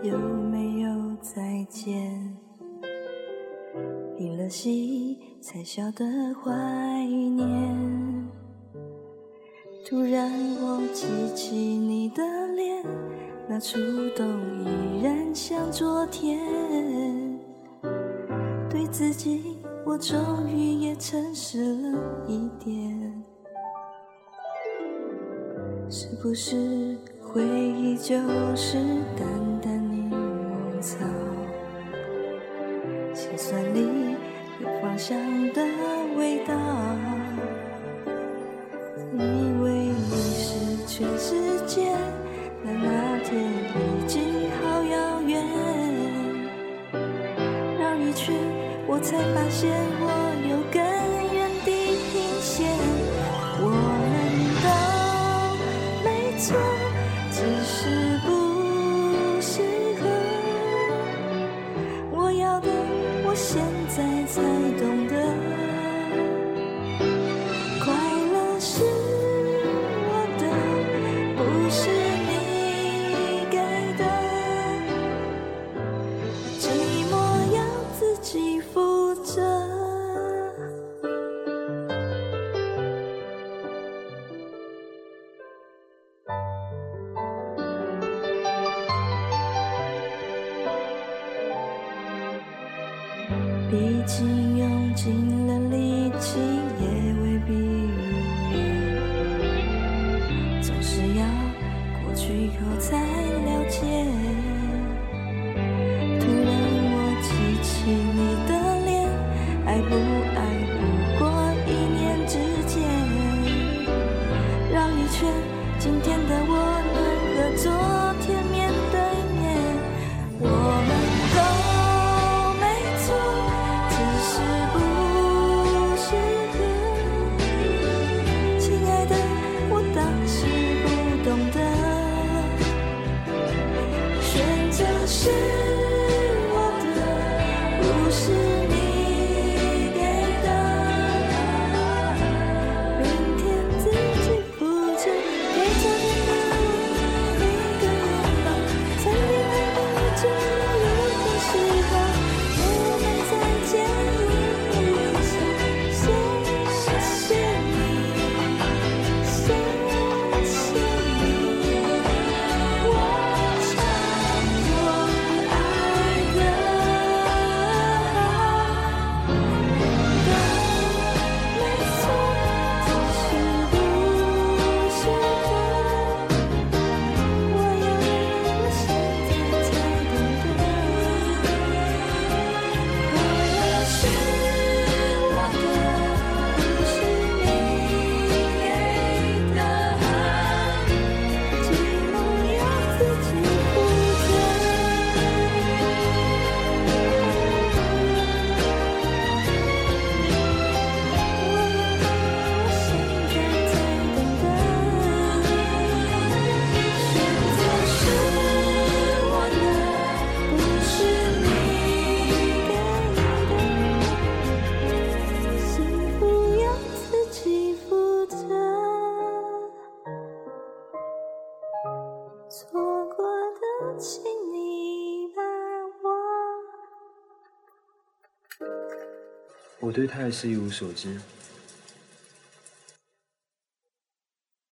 有没有再见？离了席才晓得怀念。突然我记起你的脸，那触动依然像昨天。对自己我终于也诚实了一点。是不是回忆就是淡淡柠檬草，心酸里有芳香的味道。以为你是全世界，但那天已经好遥远。绕一圈我才发现我有更远地平线。我们都没错，只是不适合。我要的我现在才懂得，快乐是我的，不是你给的，寂寞要自己负责。毕竟用尽了力气也未必如愿，总是要过去以后才了解。突然我记起你的脸，爱不爱不过一念之间。绕一圈，今天的我能和昨天面对面。我们都没错，只是不适合。亲爱的，我当时不懂得，选择是我的，不是你给的。明天自己负责，给昨天的我一个拥抱。曾经爱的我只有的时候，我们再见一微笑。谢谢你，谢谢你，我唱我爱的。都没错，只是不适合。我要的我现在才懂得，快乐是我的，不是你给的，寂寞要自己负责。我现在才懂得，选择是我的，不是你给的，幸福要自己负责。错过的，请你把我。 我对他也是一无所知，